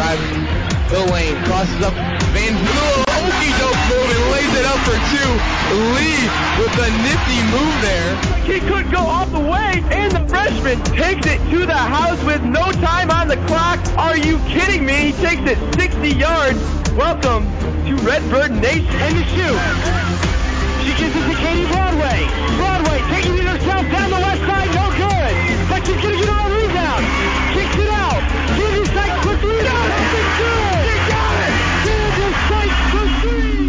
driving the lane, crosses up Van Hula, okey-doke move, and lays it up for two. Lee with a nifty move there. He could go all the way, and the freshman takes it to the house with no time on the clock. Are you kidding me? He takes it 60 yards. Welcome to Redbird Nation. And the shoot. She gives it to Katie Broadway. Broadway taking it herself down the left side, no good. But she's going to get on a rebound. Kicks it out. Kansas Sykes for three. Got it. It's good. She got it. Kansas Sykes for three.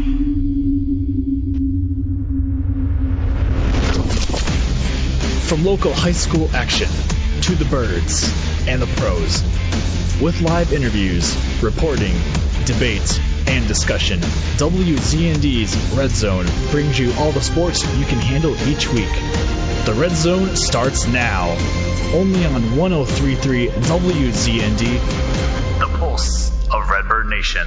From local high school action to the birds and the pros, with live interviews, reporting, debate, and discussion, WZND's Red Zone brings you all the sports you can handle each week. The Red Zone starts now, only on 103.3 WZND, the pulse of Redbird Nation.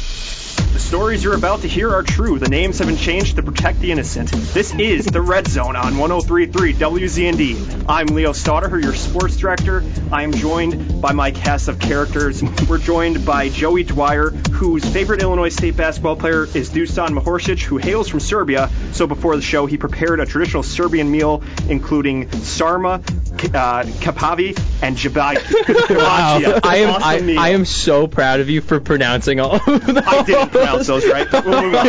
The stories you're about to hear are true. The names have been changed to protect the innocent. This is the Red Zone on 103.3 WZND. I'm Leo Stauder, your sports director. I am joined by my cast of characters. We're joined by Joey Dwyer, whose favorite Illinois State basketball player is Dusan Mahorcic, who hails from Serbia. So before the show, he prepared a traditional Serbian meal, including sarma, kapavi, and jabai. Wow. I am so proud of you for pronouncing all of those. I didn't pronounce those right. We'll move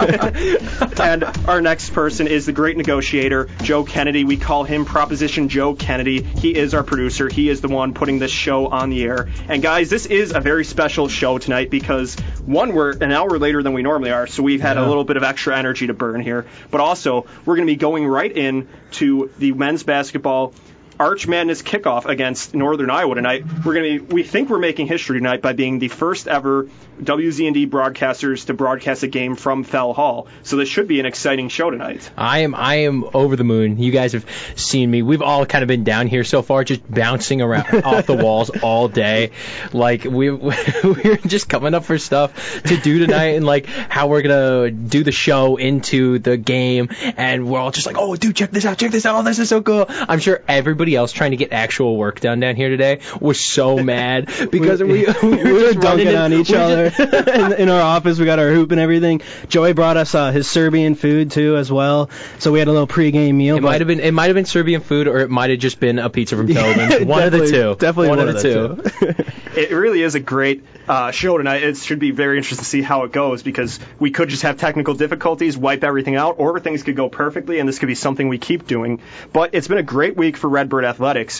on. And our next person is the great negotiator, Joe Kennedy. We call him Proposition Joe Kennedy. He is our producer. He is the one putting this show on the air. And guys, this is a very special show tonight because, one, we're an hour later than we normally are, so we've had a little bit of extra energy to burn here. But also, we're going to be going right in to the men's basketball Arch Madness kickoff against Northern Iowa tonight. We think we're making history tonight by being the first ever WZND broadcasters to broadcast a game from Fell Hall. So this should be an exciting show tonight. I am over the moon. You guys have seen me. We've all kind of been down here so far, just bouncing around off the walls all day. Like we're just coming up for stuff to do tonight, and like how we're gonna do the show into the game, and we're all just like, oh, dude, check this out, oh, this is so cool. I'm sure everybody else trying to get actual work done down here today was so mad because we were dunking on each other in our office. We got our hoop and everything. Joey brought us his Serbian food too as well, so we had a little pregame meal. It might have been Serbian food, or it might have just been a pizza from Tobin. One of the two. Definitely one of the two. It really is a great show tonight. It should be very interesting to see how it goes, because we could just have technical difficulties, wipe everything out, or things could go perfectly, and this could be something we keep doing. But it's been a great week for Redbird athletics.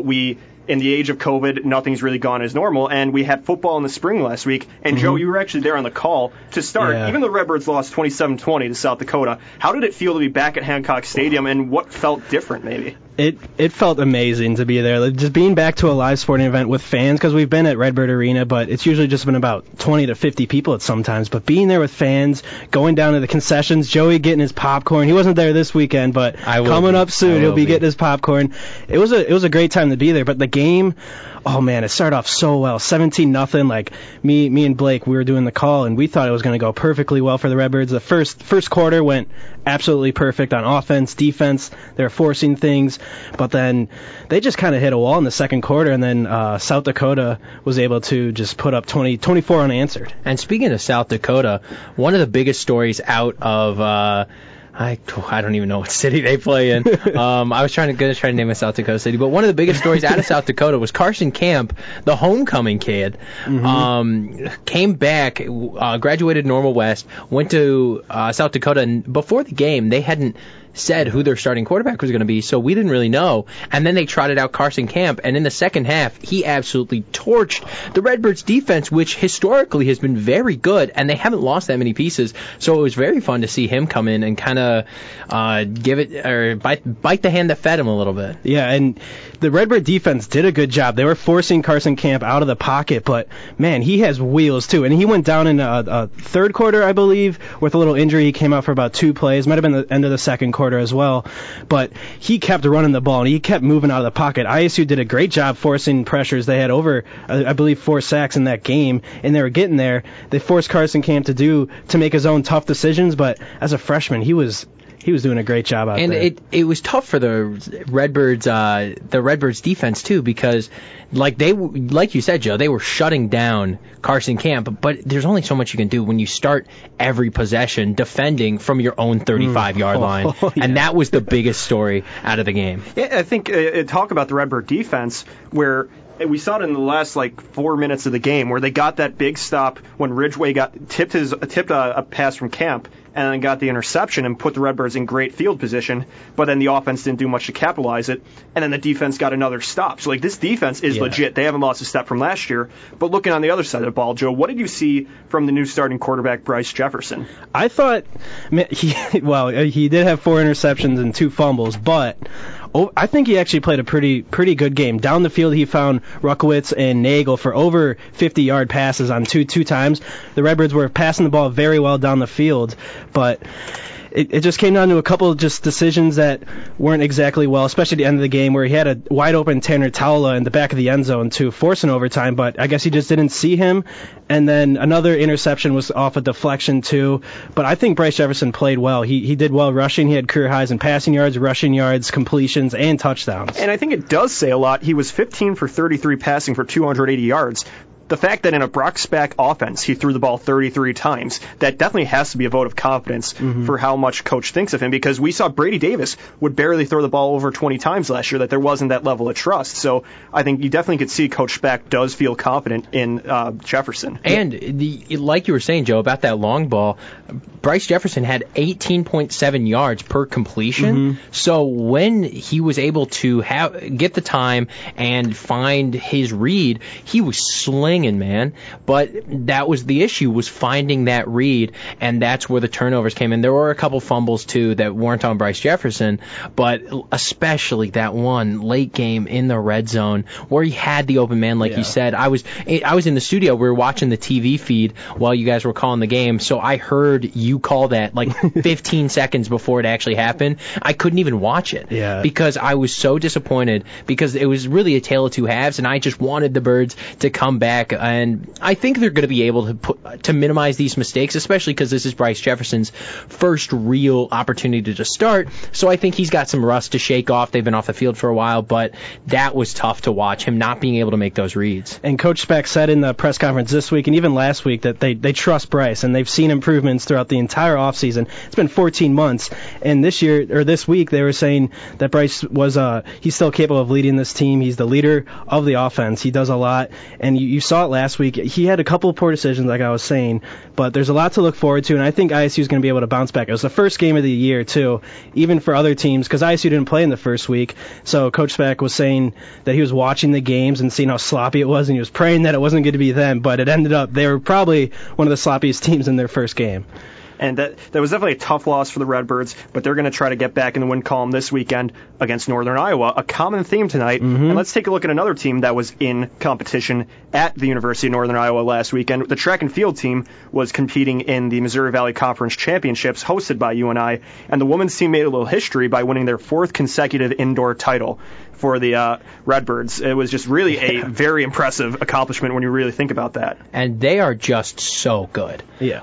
In the age of COVID, nothing's really gone as normal, and we had football in the spring last week. And Joe, you were actually there on the call to start. Yeah. Even though Redbirds lost 27-20 to South Dakota, how did it feel to be back at Hancock Stadium, and what felt different maybe? It felt amazing to be there. Like, just being back to a live sporting event with fans, because we've been at Redbird Arena, but it's usually just been about 20 to 50 people at sometimes. But being there with fans, going down to the concessions, Joey getting his popcorn. He wasn't there this weekend, but coming up soon, he'll be getting his popcorn. It was a great time to be there. But the game, oh man, it started off so well, 17-0. Like me and Blake, we were doing the call, and we thought it was going to go perfectly well for the Redbirds. The first quarter went absolutely perfect on offense, defense. They were forcing things, but then they just kind of hit a wall in the second quarter, and then South Dakota was able to just put up 24 unanswered. And speaking of South Dakota, one of the biggest stories out of I don't even know what city they play in. I was trying to name a South Dakota city, but one of the biggest stories out of South Dakota was Carson Camp, the homecoming kid. Came back, graduated Normal West, went to South Dakota, and before the game, they hadn't said who their starting quarterback was going to be, so we didn't really know. And then they trotted out Carson Camp, and in the second half, he absolutely torched the Redbirds defense, which historically has been very good, and they haven't lost that many pieces. So it was very fun to see him come in and kind of give it, or bite the hand that fed him a little bit. Yeah, and the Redbird defense did a good job. They were forcing Carson Camp out of the pocket, but man, he has wheels too. And he went down in a third quarter, I believe, with a little injury. He came out for about 2 plays. Might have been the end of the second quarter as well, but he kept running the ball and he kept moving out of the pocket. ISU did a great job forcing pressures. They had over, I believe, 4 sacks in that game, and they were getting there. They forced Carson Camp to make his own tough decisions, but as a freshman, he was he was doing a great job out there. And it was tough for the Redbirds defense too, because like you said, Joe, they were shutting down Carson Camp, but there's only so much you can do when you start every possession defending from your own 35-yard line, and that was the biggest story out of the game. Yeah, I think talk about the Redbird defense where we saw it in the last 4 minutes of the game where they got that big stop when Ridgway tipped a pass from Camp and then got the interception and put the Redbirds in great field position, but then the offense didn't do much to capitalize it, and then the defense got another stop. So this defense is legit. They haven't lost a step from last year. But looking on the other side of the ball, Joe, what did you see from the new starting quarterback Bryce Jefferson? I thought he did have 4 interceptions and 2 fumbles, but I think he actually played a pretty good game. Down the field, he found Ruckowitz and Nagel for over 50-yard passes on two times. The Redbirds were passing the ball very well down the field, but it just came down to a couple of just decisions that weren't exactly well, especially at the end of the game where he had a wide-open Tanner Taula in the back of the end zone to force an overtime, but I guess he just didn't see him. And then another interception was off a deflection, too. But I think Bryce Jefferson played well. He did well rushing. He had career highs in passing yards, rushing yards, completions, and touchdowns. And I think it does say a lot. He was 15 for 33 passing for 280 yards. The fact that in a Brock Spack offense he threw the ball 33 times, that definitely has to be a vote of confidence for how much coach thinks of him, because we saw Brady Davis would barely throw the ball over 20 times last year, that there wasn't that level of trust. So I think you definitely could see Coach Spack does feel confident in Jefferson. And like you were saying, Joe, about that long ball, Bryce Jefferson had 18.7 yards per completion. So when he was able to get the time and find his read, he was slinging, man. But that was the issue, was finding that read, and that's where the turnovers came in. There were a couple fumbles too that weren't on Bryce Jefferson, but especially that one late game in the red zone where he had the open man, like you said. I was in the studio. We were watching the TV feed while you guys were calling the game, so I heard you call that 15 seconds before it actually happened. I couldn't even watch it because I was so disappointed, because it was really a tale of two halves, and I just wanted the Birds to come back. And I think they're going to be able to minimize these mistakes, especially because this is Bryce Jefferson's first real opportunity to start. So I think he's got some rust to shake off. They've been off the field for a while, but that was tough to watch, him not being able to make those reads. And Coach Spack said in the press conference this week and even last week that they trust Bryce, and they've seen improvements throughout the entire offseason. It's been 14 months, and this week they were saying that Bryce he's still capable of leading this team. He's the leader of the offense. He does a lot, and you saw it last week. He had a couple of poor decisions, like I was saying, but there's a lot to look forward to, and I think ISU is going to be able to bounce back. It was the first game of the year, too, even for other teams, because ISU didn't play in the first week. So Coach Spack was saying that he was watching the games and seeing how sloppy it was, and he was praying that it wasn't going to be them, but it ended up they were probably one of the sloppiest teams in their first game. And that was definitely a tough loss for the Redbirds, but they're going to try to get back in the win column this weekend against Northern Iowa. A common theme tonight. And let's take a look at another team that was in competition at the University of Northern Iowa last weekend. The track and field team was competing in the Missouri Valley Conference Championships hosted by UNI, and the women's team made a little history by winning their 4th consecutive indoor title for the Redbirds. It was just really a very impressive accomplishment when you really think about that. And they are just so good. Yeah.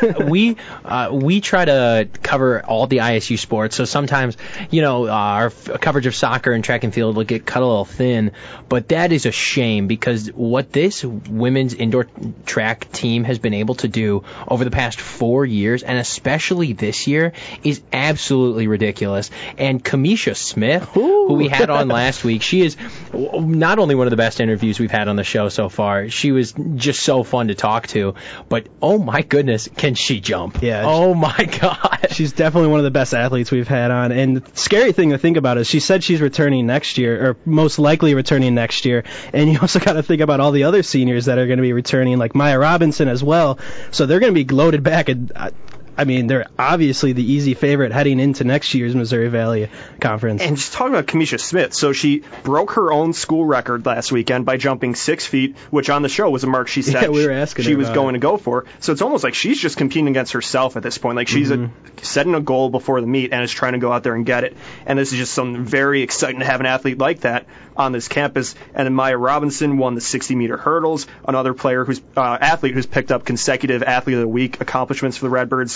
We try to cover all the ISU sports, so sometimes, our coverage of soccer and track and field will get cut a little thin, but that is a shame, because what this women's indoor track team has been able to do over the past 4 years, and especially this year, is absolutely ridiculous. And Kamisha Smith, who we had on last week, she is not only one of the best interviews we've had on the show so far, she was just so fun to talk to, but oh my goodness, can she jump? Yeah. Oh my God. She's definitely one of the best athletes we've had on. And the scary thing to think about is she said she's returning next year, or most likely returning next year. And you also got to think about all the other seniors that are going to be returning, like Maya Robinson as well. So they're going to be loaded back. They're obviously the easy favorite heading into next year's Missouri Valley Conference. And just talking about Kamisha Smith, so she broke her own school record last weekend by jumping 6 feet, which on the show was a mark she said we were asking she was going to go for. So it's almost like she's just competing against herself at this point. Like she's setting a goal before the meet and is trying to go out there and get it. And this is just something very exciting to have an athlete like that on this campus. And then Maya Robinson won the 60-meter hurdles, another player athlete who's picked up consecutive Athlete of the Week accomplishments for the Redbirds.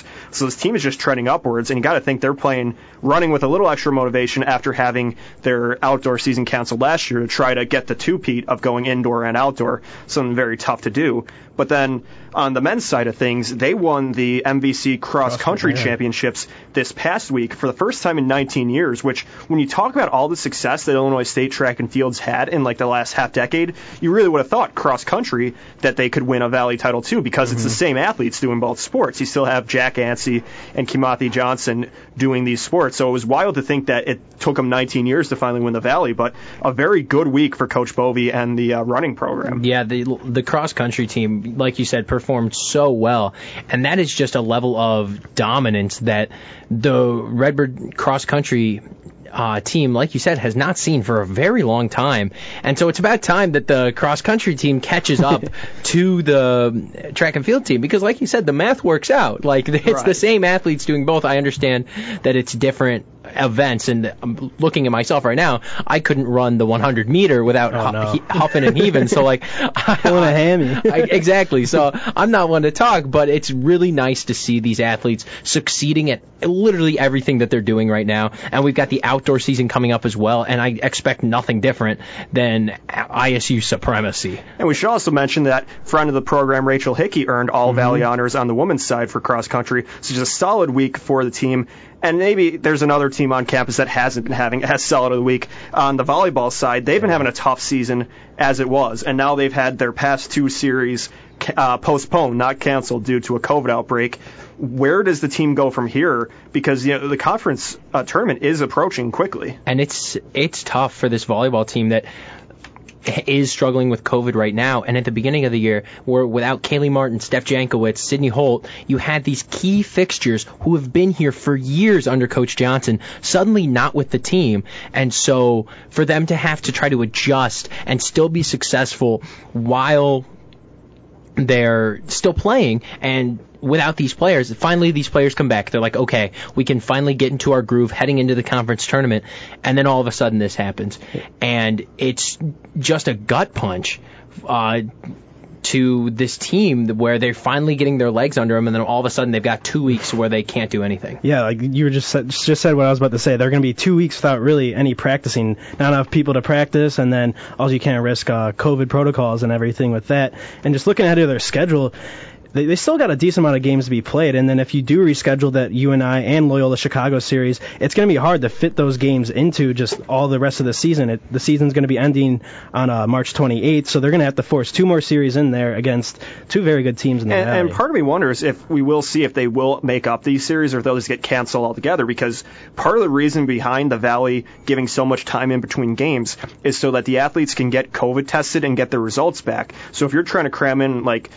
So this team is just trending upwards, and you got to think they're running with a little extra motivation after having their outdoor season canceled last year to try to get the two-peat of going indoor and outdoor, something very tough to do. But then on the men's side of things, they won the MVC cross-country championships this past week for the first time in 19 years, which when you talk about all the success that Illinois State track and fields had in like the last half decade, you really would have thought cross-country that they could win a Valley title too, because it's the same athletes doing both sports. You still have Jack Ansey and Kimathi Johnson doing these sports. So it was wild to think that it took them 19 years to finally win the Valley, but a very good week for Coach Bovee and the running program. Yeah, the cross-country team, like you said, performed so well, and that is just a level of dominance that the Redbird cross-country team, like you said, has not seen for a very long time. And so it's about time that the cross-country team catches up to the track and field team, because like you said, the math works out. Like, it's the same athletes doing both. I understand that it's different events, and I'm looking at myself right now, I couldn't run the 100 meter without huffing and heaving, so like pulling a hammy. Exactly. So I'm not one to talk, but it's really nice to see these athletes succeeding at literally everything that they're doing right now. And we've got the outdoor season coming up as well, and I expect nothing different than ISU supremacy. And we should also mention that friend of the program, Rachel Hickey, earned all Valley honors on the women's side for cross country. So just a solid week for the team. And maybe there's another team on campus that hasn't been having as solid of the week. On the volleyball side, they've been having a tough season as it was, and now they've had their past two series postponed, not canceled, due to a COVID outbreak. Where does the team go from here? Because the conference tournament is approaching quickly. And it's tough for this volleyball team that is struggling with COVID right now. And at the beginning of the year, where without Kaylee Martin, Steph Jankowicz, Sydney Holt, you had these key fixtures who have been here for years under Coach Johnson, suddenly not with the team. And so for them to have to try to adjust and still be successful while they're still playing, and without these players, finally these players come back. They're like, okay, we can finally get into our groove heading into the conference tournament, and then all of a sudden this happens. And it's just a gut punch to this team where they're finally getting their legs under them, and then all of a sudden they've got 2 weeks where they can't do anything. Yeah, like you were just said what I was about to say. They're going to be 2 weeks without really any practicing, not enough people to practice, and then also you can't risk COVID protocols and everything with that. And just looking ahead of their schedule, they still got a decent amount of games to be played, and then if you do reschedule that UNI and Loyola Chicago series, it's going to be hard to fit those games into just all the rest of the season. The season's going to be ending on March 28th, so they're going to have to force two more series in there against two very good teams in the Valley. And part of me wonders if we will see if they will make up these series or if they'll just get canceled altogether, because part of the reason behind the Valley giving so much time in between games is so that the athletes can get COVID tested and get their results back. So if you're trying to cram in like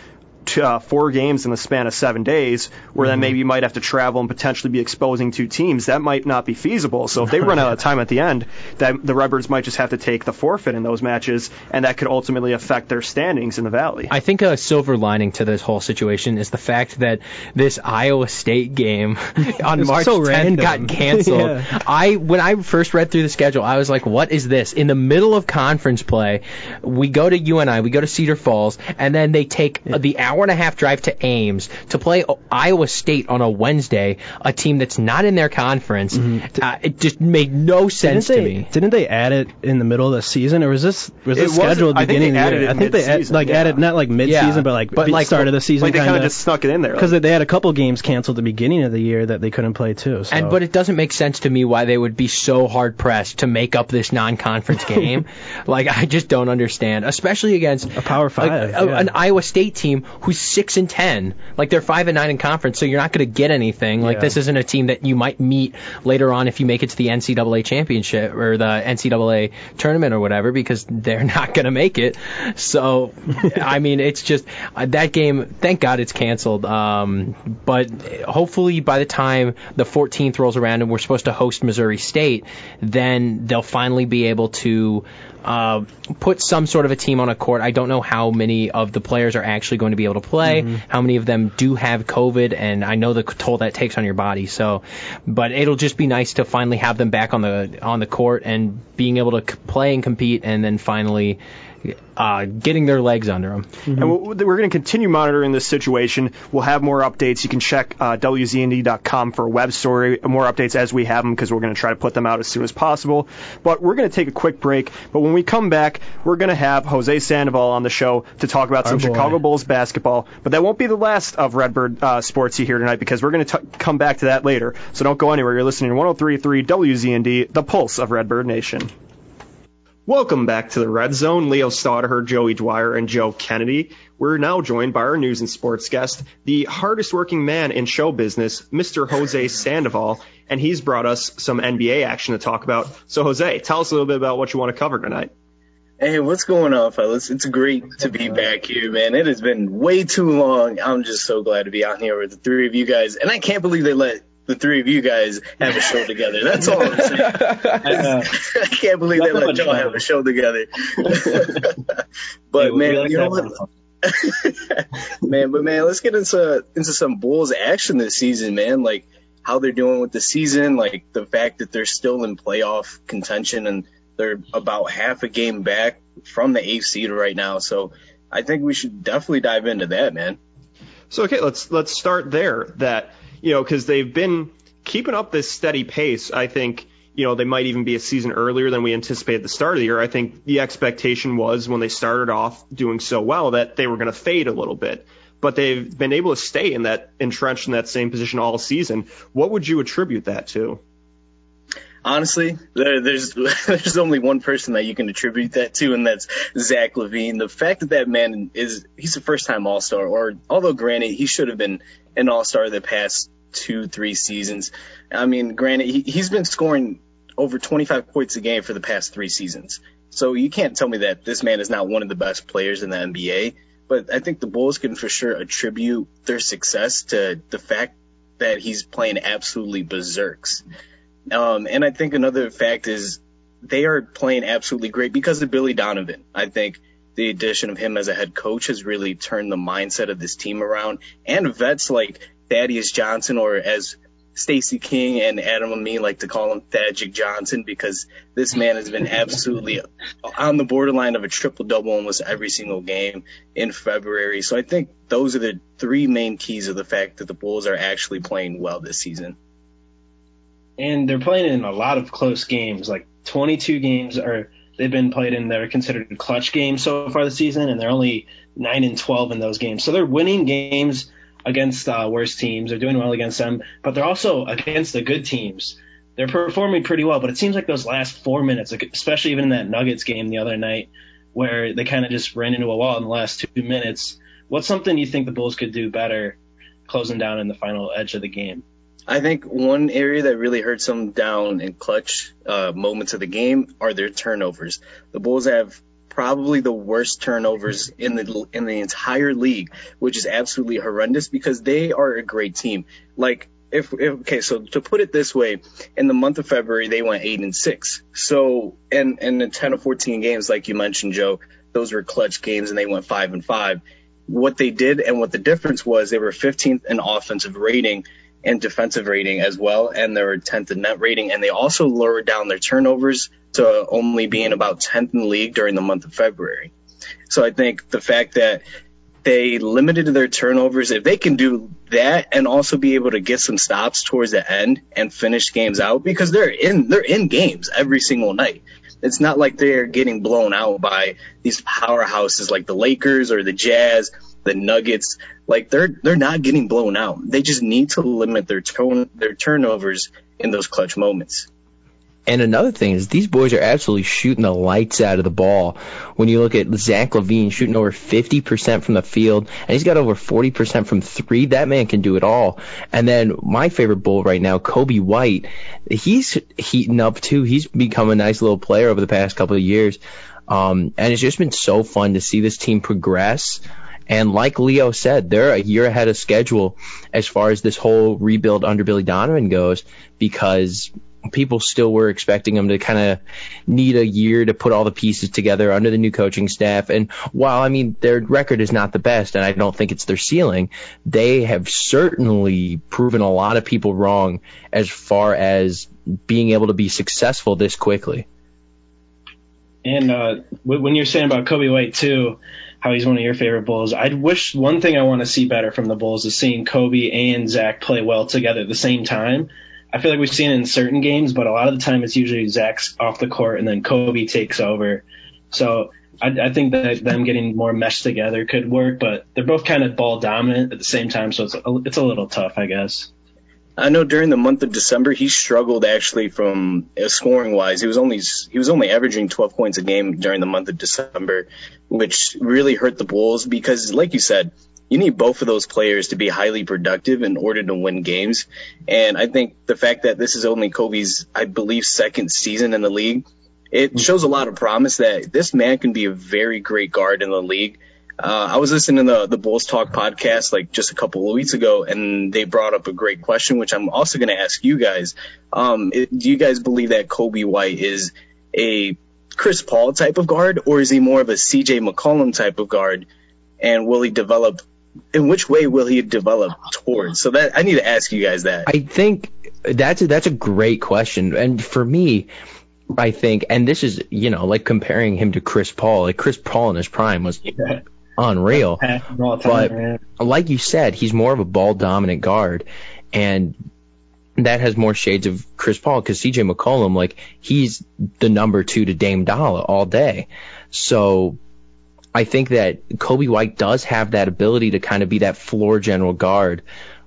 4 games in the span of 7 days, where then maybe you might have to travel and potentially be exposing 2 teams, that might not be feasible. So if they run out of time at the end, that the Redbirds might just have to take the forfeit in those matches, and that could ultimately affect their standings in the Valley. I think a silver lining to this whole situation is the fact that this Iowa State game on March 10th got canceled. Yeah. When I first read through the schedule, I was like, what is this? In the middle of conference play, we go to UNI, we go to Cedar Falls, and then they take the hour-and-a-half drive to Ames to play Iowa State on a Wednesday, a team that's not in their conference. It just made no sense to me. Didn't they add it in the middle of the season, or was this scheduled at the beginning of the year? I think they added not like mid-season, but like start of the season. Like they kind of just snuck it in there. Because they had a couple games canceled at the beginning of the year that they couldn't play too. So. But it doesn't make sense to me why they would be so hard-pressed to make up this non-conference game. Like, I just don't understand, especially against a Power 5, an Iowa State team who's 6-10. Like, they're 5-9 in conference, so you're not going to get anything. Like, this isn't a team that you might meet later on if you make it to the NCAA championship or the NCAA tournament or whatever, because they're not going to make it. So, I mean, it's just that game. Thank God it's canceled. But hopefully by the time the 14th rolls around and we're supposed to host Missouri State, then they'll finally be able to put some sort of a team on a court. I don't know how many of the players are actually going to be able to play, how many of them do have COVID, and I know the toll that takes on your body. So, but it'll just be nice to finally have them back on the court and being able to play and compete, and then finally getting their legs under them. And we're going to continue monitoring this situation. We'll have more updates. You can check WZND.com for a web story, more updates as we have them, because we're going to try to put them out as soon as possible. But we're going to take a quick break. But when we come back, we're going to have Jose Sandoval on the show to talk about some Chicago Bulls basketball. But that won't be the last of Redbird Sports you hear tonight, because we're going to come back to that later. So don't go anywhere. You're listening to 103.3 WZND, the pulse of Redbird Nation. Welcome back to the Red Zone. Leo Staudaher, Joey Dwyer, and Joe Kennedy. We're now joined by our news and sports guest, the hardest working man in show business, Mr. Jose Sandoval, and he's brought us some NBA action to talk about. So, Jose, tell us a little bit about what you want to cover tonight. Hey, what's going on, fellas? It's great to be back here, man. It has been way too long. I'm just so glad to be out here with the three of you guys, and I can't believe they let the three of you guys have a show together. That's all I'm saying. I can't believe they let y'all have a show together. But, man, you know what? man, let's get into some Bulls action this season, man. Like, how they're doing with the season, like the fact that they're still in playoff contention, and they're about half a game back from the 8th seed right now. So I think we should definitely dive into that, man. So, okay, let's start there. That, because they've been keeping up this steady pace. I think, they might even be a season earlier than we anticipated at the start of the year. I think the expectation was, when they started off doing so well, that they were going to fade a little bit. But they've been able to stay entrenched in that same position all season. What would you attribute that to? Honestly, there's only one person that you can attribute that to, and that's Zach LaVine. The fact that man he's a first-time All-Star, or although granted he should have been an All-Star the past 2-3 seasons. I mean, granted he's been scoring over 25 points a game for the past 3 seasons. So you can't tell me that this man is not one of the best players in the NBA. But I think the Bulls can for sure attribute their success to the fact that he's playing absolutely berserks. And I think another fact is they are playing absolutely great because of Billy Donovan. I think the addition of him as a head coach has really turned the mindset of this team around. And vets like Thaddeus Johnson, or as Stacey King and Adam Amin like to call him, Thadjic Johnson, because this man has been absolutely on the borderline of a triple-double almost every single game in February. So I think those are the 3 main keys of the fact that the Bulls are actually playing well this season. And they're playing in a lot of close games, like 22 games they've been played in that are considered clutch games so far this season, and they're only 9-12 in those games. So they're winning games against worse teams. They're doing well against them, but they're also against the good teams. They're performing pretty well, but it seems like those last 4 minutes, especially even in that Nuggets game the other night, where they kind of just ran into a wall in the last 2 minutes. What's something you think the Bulls could do better closing down in the final edge of the game? I think one area that really hurts them down in clutch moments of the game are their turnovers. The Bulls have probably the worst turnovers in the entire league, which is absolutely horrendous because they are a great team. Like, so to put it this way, in the month of February, they went 8-6. So, and the 10 of 14 games, like you mentioned, Joe, those were clutch games, and they went 5-5. What they did and what the difference was, they were 15th in offensive rating and defensive rating as well, and they were 10th in net rating, and they also lowered down their turnovers to only being about 10th in the league during the month of February. So I think the fact that they limited their turnovers, if they can do that and also be able to get some stops towards the end and finish games out, because they're in games every single night. It's not like they're getting blown out by these powerhouses like the Lakers or the Jazz, the Nuggets. Like, they're not getting blown out. They just need to limit their turnovers in those clutch moments. And another thing is these boys are absolutely shooting the lights out of the ball. When you look at Zach LaVine shooting over 50% from the field, and he's got over 40% from 3, that man can do it all. And then my favorite Bull right now, Kobe White, he's heating up too. He's become a nice little player over the past couple of years. And it's just been so fun to see this team progress. And like Leo said, they're a year ahead of schedule as far as this whole rebuild under Billy Donovan goes, because people still were expecting them to kind of need a year to put all the pieces together under the new coaching staff. And while, I mean, their record is not the best, and I don't think it's their ceiling, they have certainly proven a lot of people wrong as far as being able to be successful this quickly. And when you're saying about Kobe White too, how he's one of your favorite Bulls, I wish one thing I want to see better from the Bulls is seeing Kobe and Zach play well together at the same time. I feel like we've seen it in certain games, but a lot of the time it's usually Zach's off the court and then Kobe takes over. So I think that them getting more meshed together could work, but they're both kind of ball dominant at the same time, so it's a little tough, I guess. I know during the month of December he struggled actually from scoring wise. He was only averaging 12 points a game during the month of December, which really hurt the Bulls because, like you said, you need both of those players to be highly productive in order to win games. And I think the fact that this is only Kobe's, I believe, second season in the league, it shows a lot of promise that this man can be a very great guard in the league. I was listening to the Bulls Talk podcast like just a couple of weeks ago, and they brought up a great question, which I'm also going to ask you guys. Do you guys believe that Kobe White is a Chris Paul type of guard, or is he more of a CJ McCollum type of guard? And will he develop? In which way will he develop towards? So that I need to ask you guys that. I think that's a great question, and for me, I think, and this is like comparing him to Chris Paul. Like Chris Paul in his prime was unreal, but like you said, he's more of a ball dominant guard, and that has more shades of Chris Paul because CJ McCollum, like, he's the number 2 to Dame Dollar all day. So I think that Kobe White does have that ability to kind of be that floor general guard.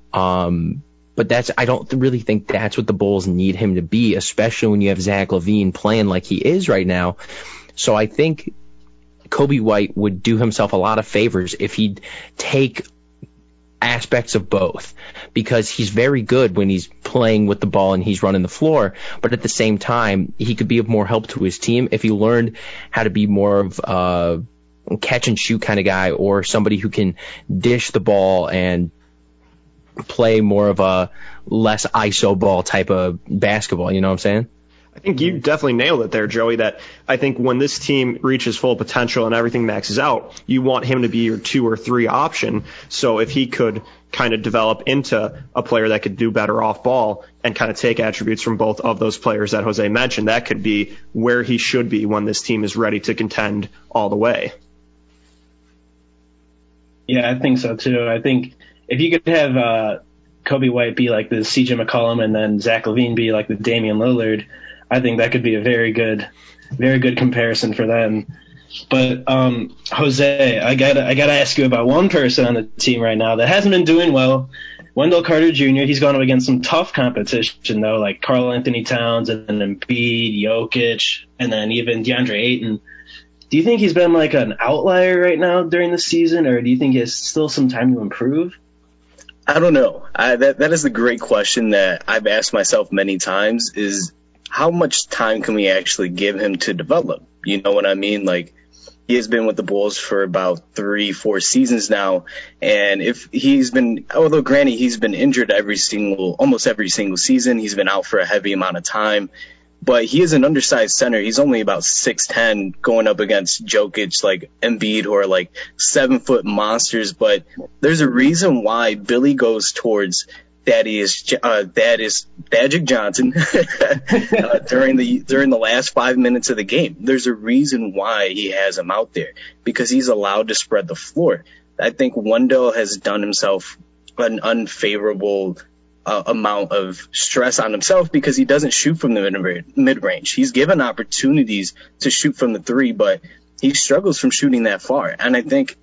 But I don't really think that's what the Bulls need him to be, especially when you have Zach LaVine playing like he is right now. So I think Kobe White would do himself a lot of favors if he'd take aspects of both, because he's very good when he's playing with the ball and he's running the floor, but at the same time, he could be of more help to his team if he learned how to be more of a catch and shoot kind of guy, or somebody who can dish the ball and play more of a less ISO ball type of basketball. You know what I'm saying? I think you definitely nailed it there, Joey, that I think when this team reaches full potential and everything maxes out, you want him to be your 2 or 3 option. So if he could kind of develop into a player that could do better off ball and kind of take attributes from both of those players that Jose mentioned, that could be where he should be when this team is ready to contend all the way. Yeah, I think so too. I think if you could have Kobe White be like the CJ McCollum and then Zach LaVine be like the Damian Lillard, I think that could be a very good comparison for them. But Jose, I gotta ask you about one person on the team right now that hasn't been doing well. Wendell Carter Jr. He's gone up against some tough competition though, like Karl Anthony Towns and then Embiid, Jokic, and then even DeAndre Ayton. Do you think he's been like an outlier right now during the season, or do you think he has still some time to improve? I don't know. That is a great question that I've asked myself many times, is how much time can we actually give him to develop? You know what I mean? Like, he has been with the Bulls for about 3-4 seasons now. And if he's been, although granted, he's been injured almost every single season. He's been out for a heavy amount of time, but he is an undersized center. He's only about 6'10", going up against Jokic, like Embiid, who are like 7-foot monsters. But there's a reason why Billy goes towards Magic Johnson during the last 5 minutes of the game. There's a reason why he has him out there, because he's allowed to spread the floor. I think Wendell has done himself an unfavorable amount of stress on himself because he doesn't shoot from the mid-range. He's given opportunities to shoot from the 3, but he struggles from shooting that far. And I think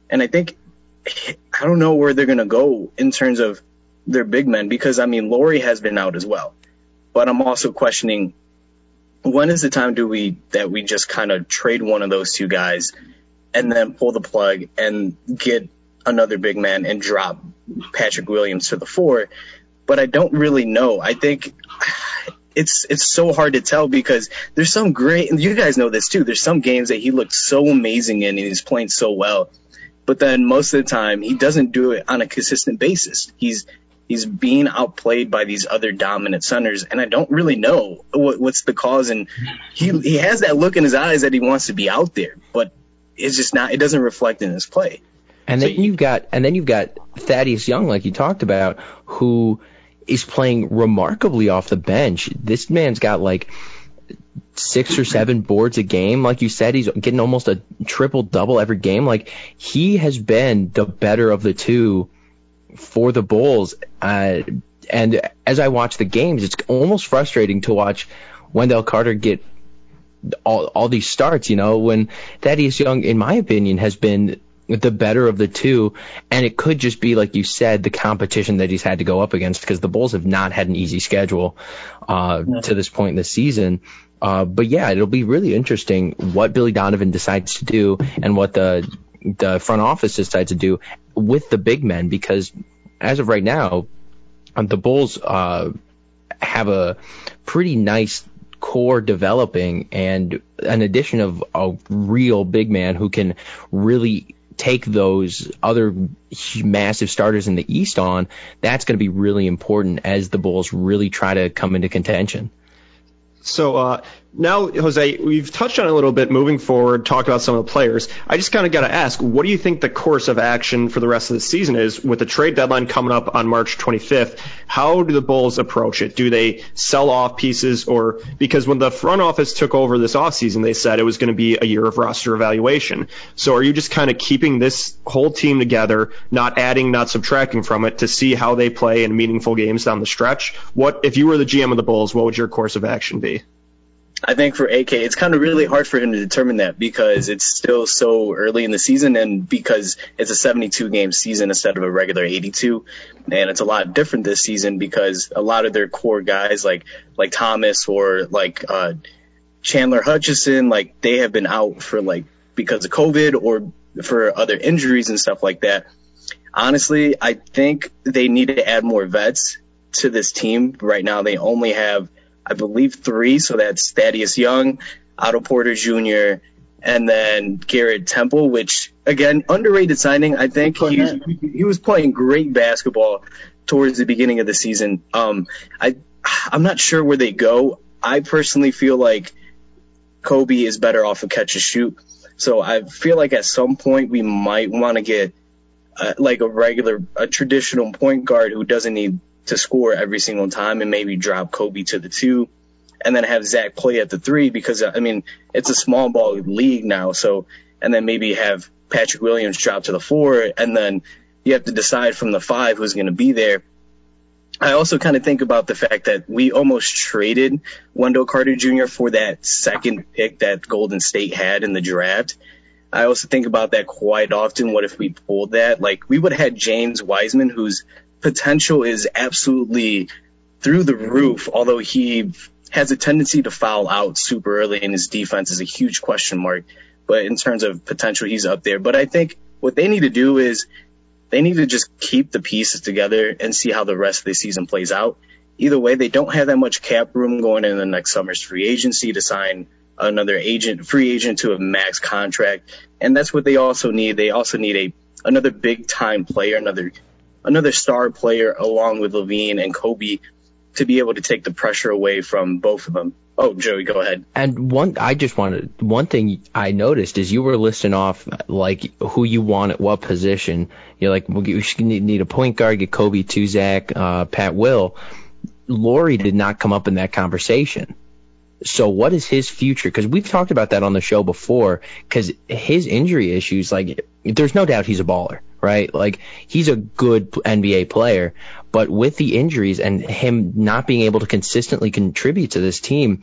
I don't know where they're going to go in terms of their big men, because I mean, Laurie has been out as well, but I'm also questioning, when is the time that we just kind of trade one of those 2 guys and then pull the plug and get another big man and drop Patrick Williams to the 4? But I don't really know. I think it's so hard to tell, because there's some great, and you guys know this too, there's some games that he looked so amazing in and he's playing so well, but then most of the time he doesn't do it on a consistent basis. He's being outplayed by these other dominant centers, and I don't really know what's the cause. And he has that look in his eyes that he wants to be out there, but it's just not. It doesn't reflect in his play. And then you've got Thaddeus Young, like you talked about, who is playing remarkably off the bench. This man's got like 6 or 7 boards a game. Like you said, he's getting almost a triple-double every game. Like, he has been the better of the two for the Bulls. And as I watch the games, it's almost frustrating to watch Wendell Carter get all these starts, when Thaddeus Young, in my opinion, has been the better of the two. And it could just be, like you said, the competition that he's had to go up against, because the Bulls have not had an easy schedule to this point in the season. But yeah, it'll be really interesting what Billy Donovan decides to do and what the front office decides to do with the big men, because as of right now, the Bulls have a pretty nice core developing, and an addition of a real big man who can really take those other massive starters in the East on. That's going to be really important as the Bulls really try to come into contention. So now, Jose, we've touched on it a little bit moving forward, talked about some of the players. I just kind of got to ask, what do you think the course of action for the rest of the season is with the trade deadline coming up on March 25th? How do the Bulls approach it? Do they sell off pieces, or because when the front office took over this offseason, they said it was going to be a year of roster evaluation. So are you just kind of keeping this whole team together, not adding, not subtracting from it, to see how they play in meaningful games down the stretch? What, if you were the GM of the Bulls, what would your course of action be? I think for AK, it's kind of really hard for him to determine that, because it's still so early in the season, and because it's a 72-game season instead of a regular 82. And it's a lot different this season because a lot of their core guys like Thomas or like Chandler Hutchison, like they have been out for because of COVID or for other injuries and stuff like that. Honestly, I think they need to add more vets to this team. Right now, they only have, I believe, 3, so that's Thaddeus Young, Otto Porter Jr., and then Garrett Temple, which, again, underrated signing. I think he was playing great basketball towards the beginning of the season. I'm not sure where they go. I personally feel like Kobe is better off a catch and shoot, so I feel like at some point we might want to get a traditional point guard who doesn't need to score every single time, and maybe drop Kobe to the 2 and then have Zach play at the 3, because it's a small ball league now. So, and then maybe have Patrick Williams drop to the 4, and then you have to decide from the 5 who's going to be there. I also kind of think about the fact that we almost traded Wendell Carter Jr. for that second pick that Golden State had in the draft. I also think about that quite often. What if we pulled that? We would have had James Wiseman, whose potential is absolutely through the roof, although he has a tendency to foul out super early, and his defense is a huge question mark. But in terms of potential, he's up there. But I think what they need to do is they need to just keep the pieces together and see how the rest of the season plays out. Either way, they don't have that much cap room going into the next summer's free agency to sign another free agent to a max contract. And that's what they also need. They also need another big time player, another star player along with Levine and Kobe to be able to take the pressure away from both of them. Oh, Joey, go ahead. And one thing I noticed is you were listing off who you want at what position. You're like, we need a point guard, get Kobe, Tuzak, Pat Will. Laurie did not come up in that conversation. So what is his future? Because we've talked about that on the show before, because his injury issues, there's no doubt he's a baller, right? He's a good NBA player, but with the injuries and him not being able to consistently contribute to this team,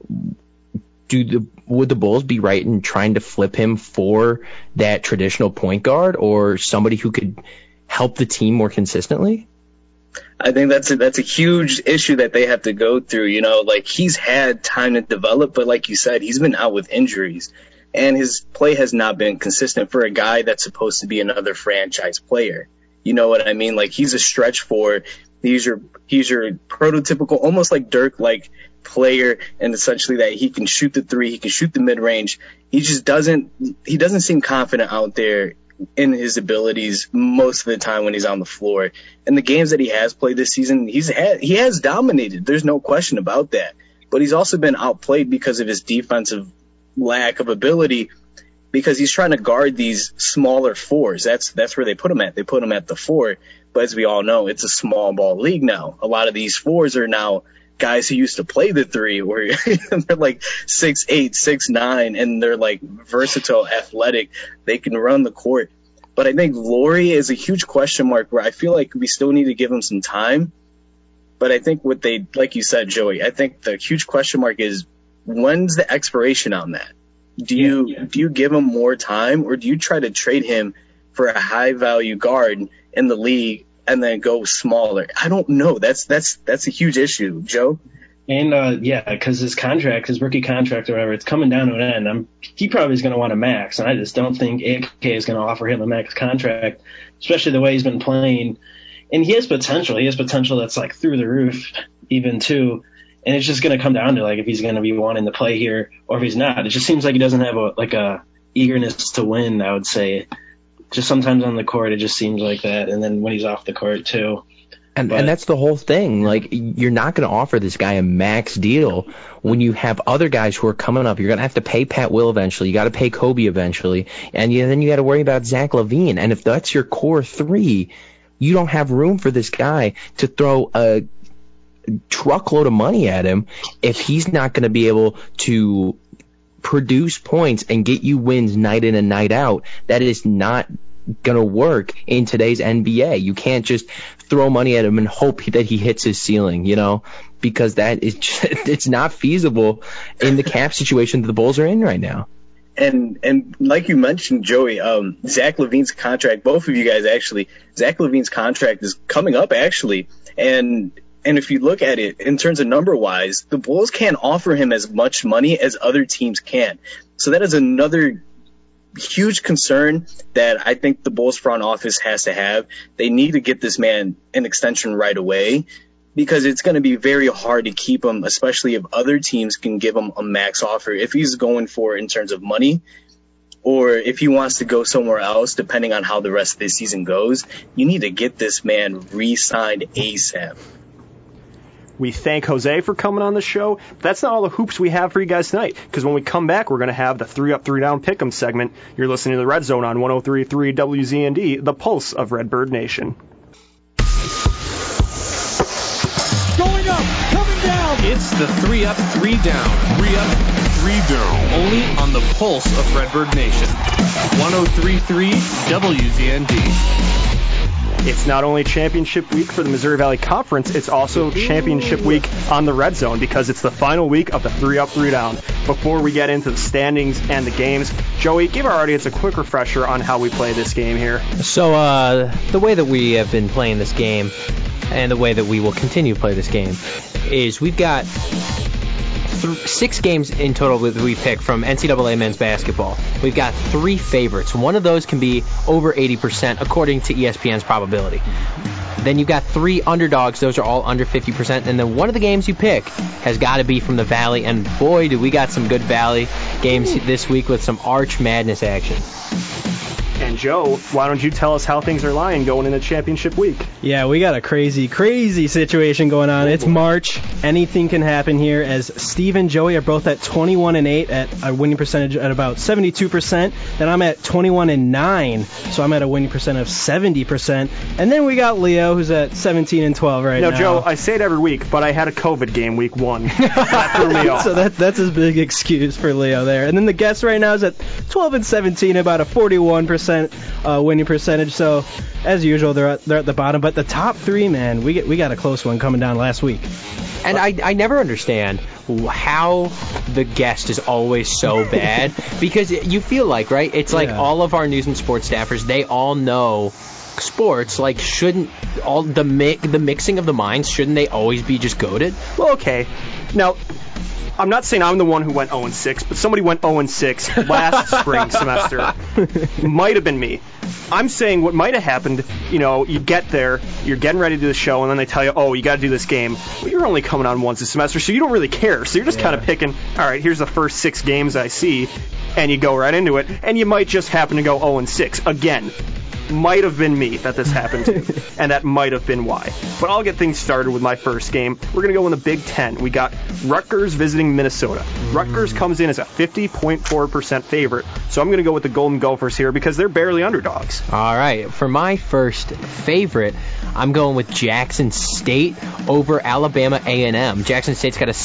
would the Bulls be right in trying to flip him for that traditional point guard or somebody who could help the team more consistently? I think that's a huge issue that they have to go through. He's had time to develop, but like you said, he's been out with injuries, and his play has not been consistent for a guy that's supposed to be another franchise player. You know what I mean? He's a stretch four. He's your prototypical, almost like Dirk player, and essentially that he can shoot the 3, he can shoot the mid range. He doesn't seem confident out there in his abilities most of the time when he's on the floor. And the games that he has played this season, he has dominated. There's no question about that. But he's also been outplayed because of his defensive lack of ability, because he's trying to guard these smaller 4s. That's where they put him at. They put him at the 4. But as we all know, it's a small ball league now. A lot of these 4s are now guys who used to play the three, where they're like 6'8", 6'9", and they're like versatile, athletic. They can run the court. But I think Lauri is a huge question mark where I feel like we still need to give him some time. But I think what they, like you said, Joey, I think the huge question mark is, when's the expiration on that? Do you give him more time, or do you try to trade him for a high value guard in the league and then go smaller? I don't know. That's a huge issue, Joe. And because his rookie contract or whatever, it's coming down to an end. He probably is going to want a max, and I just don't think AK is going to offer him a max contract, especially the way he's been playing. And he has potential. He has potential that's like through the roof, even too. And it's just going to come down to like if he's going to be wanting to play here or if he's not. It just seems like he doesn't have a eagerness to win, I would say. Just sometimes on the court, it just seems like that. And then when he's off the court, too. And that's the whole thing. Like, you're not going to offer this guy a max deal when you have other guys who are coming up. You're going to have to pay Pat Will eventually. You got to pay Kobe eventually. And then you got to worry about Zach LaVine. And if that's your core three, you don't have room for this guy to throw a truckload of money at him if he's not going to be able to produce points and get you wins night in and night out. That is not going to work in today's NBA. You can't just throw money at him and hope that he hits his ceiling, because that is just, it's not feasible in the cap situation that the Bulls are in right now. And like you mentioned, Joey, Zach LaVine's contract, both of you guys actually, Zach LaVine's contract is coming up actually. And if you look at it in terms of number-wise, the Bulls can't offer him as much money as other teams can. So that is another huge concern that I think the Bulls front office has to have. They need to get this man an extension right away because it's going to be very hard to keep him, especially if other teams can give him a max offer. If he's going for it in terms of money or if he wants to go somewhere else, depending on how the rest of the season goes, you need to get this man re-signed ASAP. We thank Jose for coming on the show. That's not all the hoops we have for you guys tonight, because when we come back, we're going to have the 3 Up, 3 Down Pick'em segment. You're listening to the Red Zone on 103.3 WZND, the pulse of Redbird Nation. Going up, coming down. It's the 3 Up, 3 Down. 3 Up, 3 Down. Only on the pulse of Redbird Nation. 103.3 WZND. It's not only championship week for the Missouri Valley Conference, it's also championship week on the Red Zone because it's the final week of the 3 Up, 3 Down. Before we get into the standings and the games, Joey, give our audience a quick refresher on how we play this game here. So the way that we have been playing this game and the way that we will continue to play this game is we've got 6 games in total that we pick from NCAA men's basketball. We've got 3 favorites. One of those can be over 80% according to ESPN's probability. Then you've got 3 underdogs. Those are all under 50%. And then one of the games you pick has got to be from the Valley. And boy, do we got some good Valley games this week with some Arch Madness action. And Joe, why don't you tell us how things are lying going into championship week? Yeah, we got a crazy situation going on. It's March. Anything can happen here as Steve and Joey are both at 21-8 at a winning percentage at about 72%. Then I'm at 21-9, so I'm at a winning percent of 70%. And then we got Leo, who's at 17-12 right now. Now, Joe, I say it every week, but I had a COVID game week 1. That threw me off. So that's his big excuse for Leo there. And then the guest right now is at 12-17, about a 41% winning percentage. So as usual, they're at the bottom. But the top 3, man, we got a close one coming down last week. And I never understand how the guest is always so bad because you feel like, right? It's like all of our news and sports staffers, they all know sports. Like, shouldn't all the mixing of the minds, shouldn't they always be just goated? Well, okay. Now, I'm not saying I'm the one who went 0-6, but somebody went 0-6 last spring semester. Might have been me. I'm saying what might have happened, you get there, you're getting ready to do the show, and then they tell you, oh, you got to do this game. Well, you're only coming on once a semester, so you don't really care. So you're just kind of picking, all right, here's the first 6 games I see, and you go right into it, and you might just happen to go 0-6. Again, might have been me that this happened to, and that might have been why. But I'll get things started with my first game. We're going to go in the Big Ten. We got Rutgers visiting Minnesota. Rutgers comes in as a 50.4% favorite, so I'm going to go with the Golden Gophers here because they're barely underdogs. All right. For my first favorite, I'm going with Jackson State over Alabama A&M. Jackson State's got a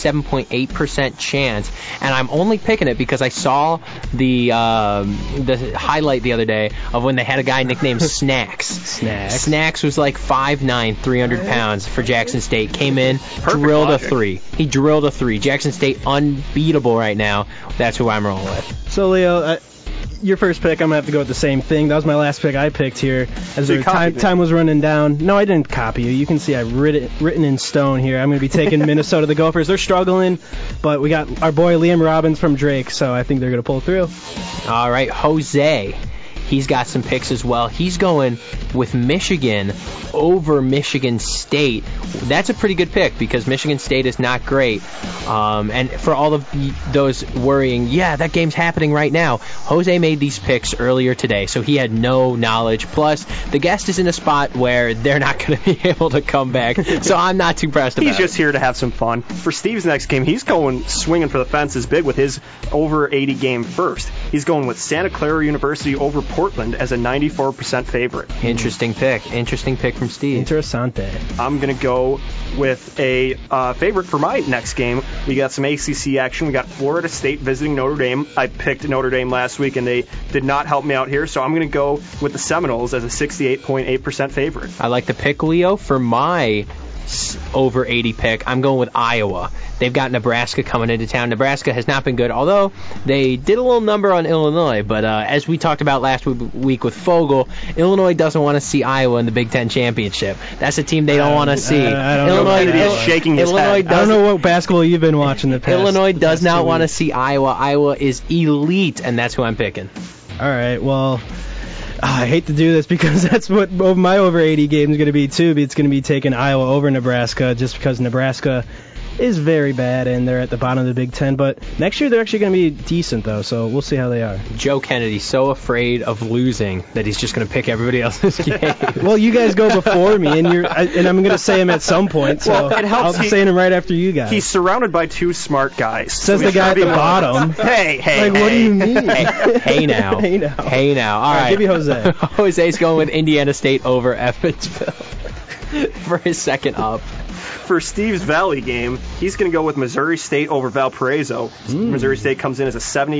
77.8% chance, and I'm only picking it because I saw the highlight the other day of when they had a guy nicknamed Snacks. Snacks was like 5'9", 300 pounds for Jackson State. Came in, drilled a 3. He drilled a 3. Jackson State unbeatable right now. That's who I'm rolling with. So, Leo, your first pick, I'm going to have to go with the same thing. That was my last pick I picked here. As the time was running down. No, I didn't copy you. You can see I've written in stone here. I'm going to be taking Minnesota the Gophers. They're struggling, but we got our boy Liam Robbins from Drake, so I think they're going to pull through. All right, Jose. He's got some picks as well. He's going with Michigan over Michigan State. That's a pretty good pick because Michigan State is not great. And for all of those worrying, yeah, that game's happening right now, Jose made these picks earlier today, so he had no knowledge. Plus, the guest is in a spot where they're not going to be able to come back, so I'm not too pressed about it. He's just here to have some fun. For Steve's next game, he's going swinging for the fences big with his over 80 game first. He's going with Santa Clara University over Portland as a 94% favorite. Interesting pick from Steve. Interessante. I'm going to go with a favorite for my next game. We got some ACC action. We got Florida State visiting Notre Dame. I picked Notre Dame last week, and they did not help me out here, so I'm going to go with the Seminoles as a 68.8% favorite. I like the pick, Leo. For my over 80 pick, I'm going with Iowa. They've got Nebraska coming into town. Nebraska has not been good, although they did a little number on Illinois. But as we talked about last week with Fogel, Illinois doesn't want to see Iowa in the Big Ten championship. That's a team they don't want to see. Illinois is shaking his head. I don't know what basketball you've been watching the past. Illinois does not want to see Iowa. Iowa is elite, and that's who I'm picking. All right, well, I hate to do this because that's what my over 80 game is going to be too. It's going to be taking Iowa over Nebraska just because Nebraska is very bad and they're at the bottom of the Big Ten. But next year they're actually going to be decent though, so we'll see how they are. Joe Kennedy's so afraid of losing that he's just going to pick everybody else's game. Well, you guys go before me, and I'm going to say him at some point. So well, it helps. I'll be saying him right after you guys. He's surrounded by two smart guys. Says the guy at the bottom. Hey. What do you mean? Hey now. All right. Give me Jose. Jose's going with Indiana State over Evansville for his second up. For Steve's Valley game, he's going to go with Missouri State over Valparaiso. Missouri State comes in as a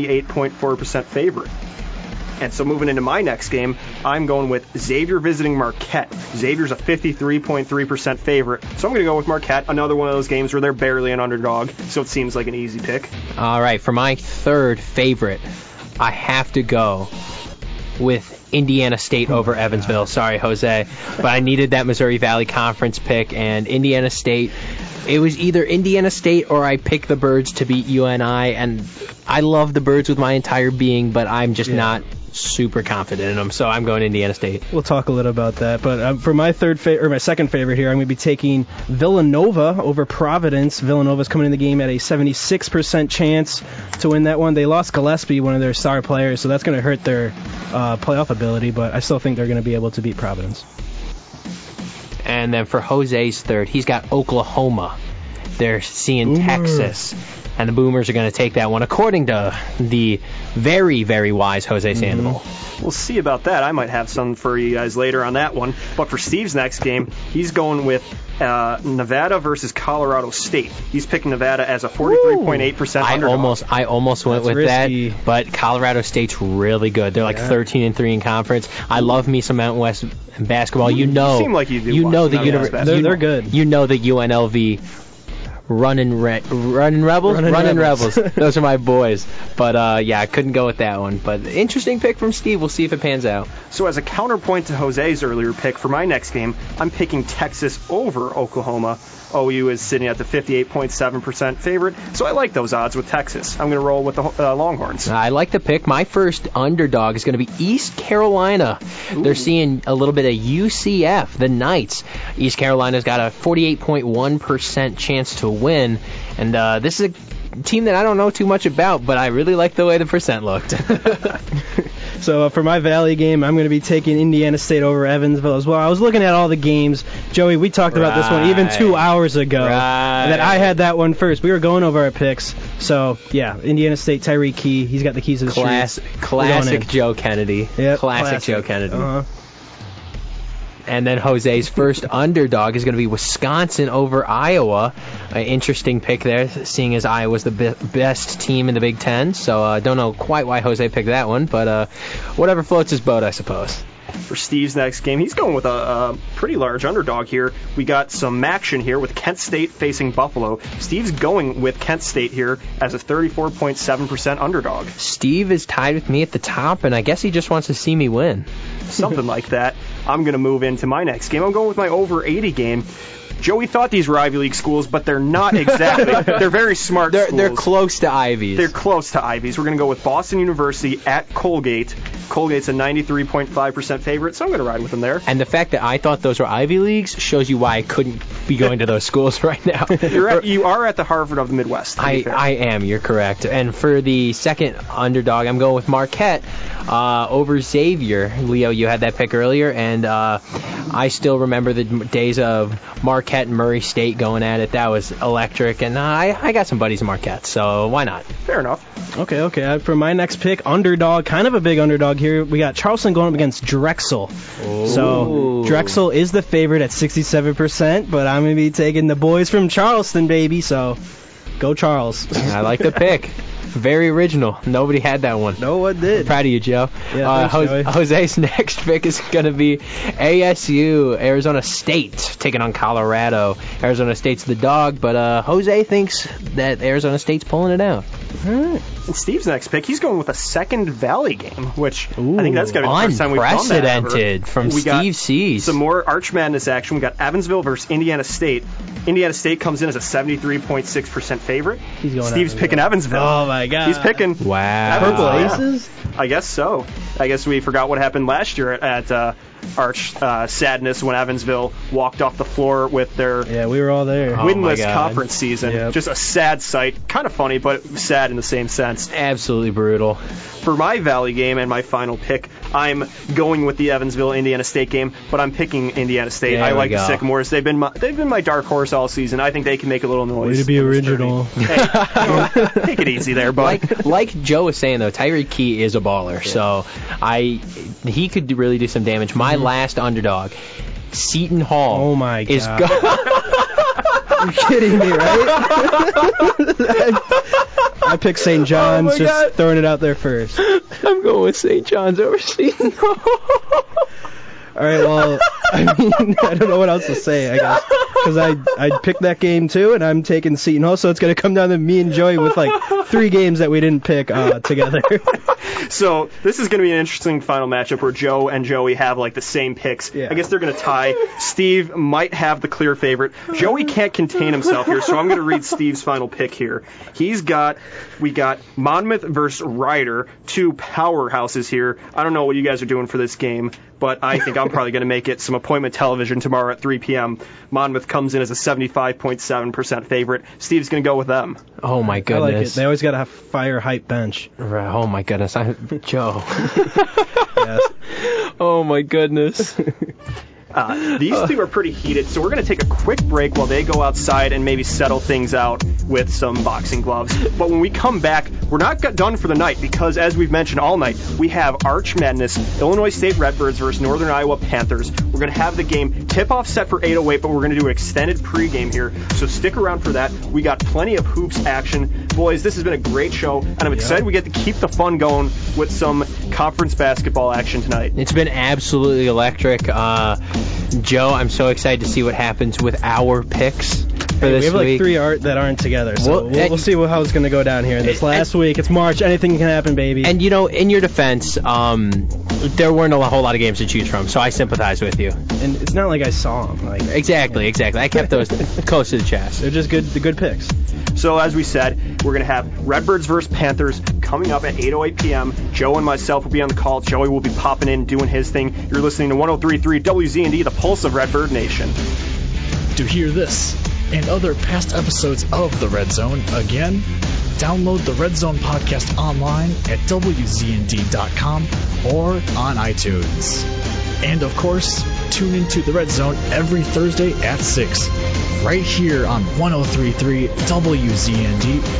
78.4% favorite. And so moving into my next game, I'm going with Xavier visiting Marquette. Xavier's a 53.3% favorite. So I'm going to go with Marquette, another one of those games where they're barely an underdog, so it seems like an easy pick. All right, for my third favorite, I have to go with Indiana State over Evansville. Sorry, Jose, but I needed that Missouri Valley Conference pick, and Indiana State, it was either Indiana State or I picked the Birds to beat UNI, and I love the Birds with my entire being, but I'm just not super confident in them, so I'm going Indiana State. We'll talk a little about that, but for my my second favorite here, I'm going to be taking Villanova over Providence. Villanova's coming in the game at a 76% chance to win that one. They lost Gillespie, one of their star players, so that's going to hurt their playoff ability, but I still think they're going to be able to beat Providence. And then for Jose's third, he's got Oklahoma. They're seeing Texas. And the Boomers are going to take that one, according to the very, very wise Jose Sandoval. We'll see about that. I might have some for you guys later on that one. But for Steve's next game, he's going with Nevada versus Colorado State. He's picking Nevada as a 43.8% underdog. I almost went with risky. that, but Colorado State's really good. They're like 13-3 in conference. I love me some Mountain West basketball. You seem like you do. They're good. You know that UNLV. Running Rebels. Those are my boys. But, I couldn't go with that one. But interesting pick from Steve. We'll see if it pans out. So as a counterpoint to Jose's earlier pick, for my next game, I'm picking Texas over Oklahoma. OU is sitting at the 58.7% favorite, so I like those odds with Texas. I'm going to roll with the Longhorns. I like the pick. My first underdog is going to be East Carolina. Ooh. They're seeing a little bit of UCF, the Knights. East Carolina's got a 48.1% chance to win, and this is a team that I don't know too much about, but I really like the way the percent looked. So for my Valley game, I'm going to be taking Indiana State over Evansville as well. I was looking at all the games. Joey, we talked about this one even 2 hours ago. That I had that one first. We were going over our picks. So, yeah, Indiana State, Tyreek Key. He's got the keys to the streets. Classic Joe Kennedy. Yep, classic Joe Kennedy. And then Jose's first underdog is going to be Wisconsin over Iowa. Interesting pick there, seeing as Iowa's the best team in the Big Ten. So I don't know quite why Jose picked that one, but whatever floats his boat, I suppose. For Steve's next game, he's going with a pretty large underdog here. We got some action here with Kent State facing Buffalo. Steve's going with Kent State here as a 34.7% underdog. Steve is tied with me at the top, and I guess he just wants to see me win. Something like that. I'm going to move into my next game. I'm going with my over 80 game. Joey thought these were Ivy League schools, but they're not exactly. They're very smart schools. They're close to Ivies. They're close to Ivies. We're going to go with Boston University at Colgate. Colgate's a 93.5% favorite, so I'm going to ride with them there. And the fact that I thought those were Ivy Leagues shows you why I couldn't be going to those schools right now. You are at the Harvard of the Midwest. I am. You're correct. And for the second underdog, I'm going with Marquette over Xavier. Leo, you had that pick earlier, and I still remember the days of Marquette and Murray State going at it. That was electric, and I got some buddies in Marquette, so why not? Fair enough. Okay. For my next pick, underdog, kind of a big underdog here. We got Charleston going up against Drexel. Ooh. So Drexel is the favorite at 67%, but I'm going to be taking the boys from Charleston, baby. So go Charles. I like the pick. Very original. Nobody had that one. No one did. I'm proud of you, Joe. Yeah, thanks, Jose's next pick is going to be ASU, Arizona State, taking on Colorado. Arizona State's the dog, but Jose thinks that Arizona State's pulling it out. And Steve's next pick, he's going with a second Valley game, which I think that's got to be the first time we've done that ever. Unprecedented from Steve C's. Some more Arch Madness action. We got Evansville versus Indiana State. Indiana State comes in as a 73.6% favorite. Steve's picking Evansville. Oh my God. He's picking Purple Aces? I guess so. I guess we forgot what happened last year at Arch Sadness when Evansville walked off the floor with their we were all there. winless conference season. Yep. Just a sad sight. Kind of funny, but sad in the same sense. Absolutely brutal. For my Valley game and my final pick, I'm going with the Evansville-Indiana State game, but I'm picking Indiana State. I like the Sycamores. They've been my dark horse all season. I think they can make a little noise. Way to be original. Hey, take it easy there, bud. Like Joe was saying, though, Tyreek Key is a baller, so he could really do some damage. My last underdog, Seton Hall. Oh my God. Is You're kidding me, right? I picked St. John's, just throwing it out there first. I'm going with St. John's over Seton Hall. All right, well, I mean, I don't know what else to say, I guess, because I picked that game too, and I'm taking Seton Hall, so it's going to come down to me and Joey with like 3 games that we didn't pick together. So this is going to be an interesting final matchup where Joe and Joey have like the same picks. Yeah. I guess they're going to tie. Steve might have the clear favorite. Joey can't contain himself here, so I'm going to read Steve's final pick here. We got Monmouth versus Rider, 2 powerhouses here. I don't know what you guys are doing for this game, but I think I'm probably going to make it some appointment television tomorrow at 3 p.m. Monmouth comes in as a 75.7% favorite. Steve's going to go with them. Oh, my goodness. I like it. They always got to have fire hype bench. Oh, my goodness. Joe. Yes. Oh, my goodness. These two are pretty heated, so we're going to take a quick break while they go outside and maybe settle things out with some boxing gloves. But when we come back, we're not done for the night because, as we've mentioned all night, we have Arch Madness, Illinois State Redbirds versus Northern Iowa Panthers. We're going to have the game tip-off set for 8:08, but we're going to do an extended pregame here, so stick around for that. We got plenty of hoops action. Boys, this has been a great show, and I'm excited we get to keep the fun going with some conference basketball action tonight. It's been absolutely electric. Joe, I'm so excited to see what happens with our picks for this week. We have like 3 that aren't together, so we'll see how it's going to go down here in this last week. It's March. Anything can happen, baby. And, you know, in your defense, there weren't a whole lot of games to choose from, so I sympathize with you. And it's not like I saw them. Like, Exactly. I kept those close to the chest. They're just the good picks. So, as we said, we're going to have Redbirds versus Panthers coming up at 8:08 p.m. Joe and myself will be on the call. Joey will be popping in, doing his thing. You're listening to 103.3 WZND, the pulse of Redbird Nation. To hear this and other past episodes of The Red Zone, again, download the Red Zone podcast online at WZND.com or on iTunes. And, of course, tune into The Red Zone every Thursday at 6, right here on 103.3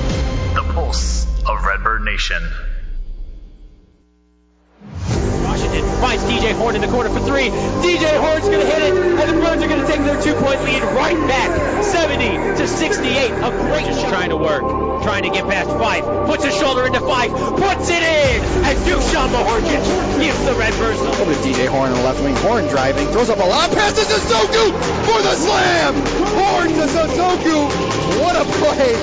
WZND, the pulse of Redbird Nation. Washington Brandon finds DJ Horn in the corner for three. DJ Horn's going to hit it, and the Birds are going to take their 2-point lead right back, 70-68. A great shot. Trying to work, trying to get past Fife, puts his shoulder into Fife, puts it in, and Dusan Mahorkic gives the Redbirds the over to DJ Horn on the left wing. Horn driving, throws up a lob pass to Sissoko for the slam. Horn to Sissoko. What a play.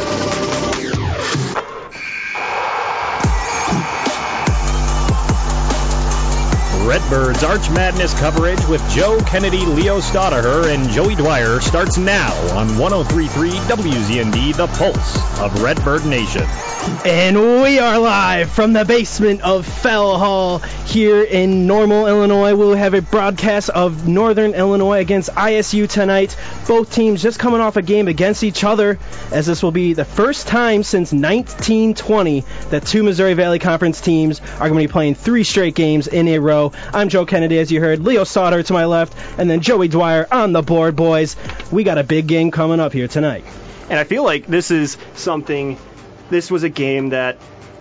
Redbirds Arch Madness coverage with Joe Kennedy, Leo Stoddaher, and Joey Dwyer starts now on 103.3 WZND, the pulse of Redbird Nation. And we are live from the basement of Fell Hall here in Normal, Illinois. We'll have a broadcast of Northern Illinois against ISU tonight. Both teams just coming off a game against each other, as this will be the first time since 1920 that two Missouri Valley Conference teams are going to be playing 3 straight games in a row. I'm Joe Kennedy, as you heard. Leo Stoddaher to my left, and then Joey Dwyer on the board, boys. We got a big game coming up here tonight. And I feel like this was a game that,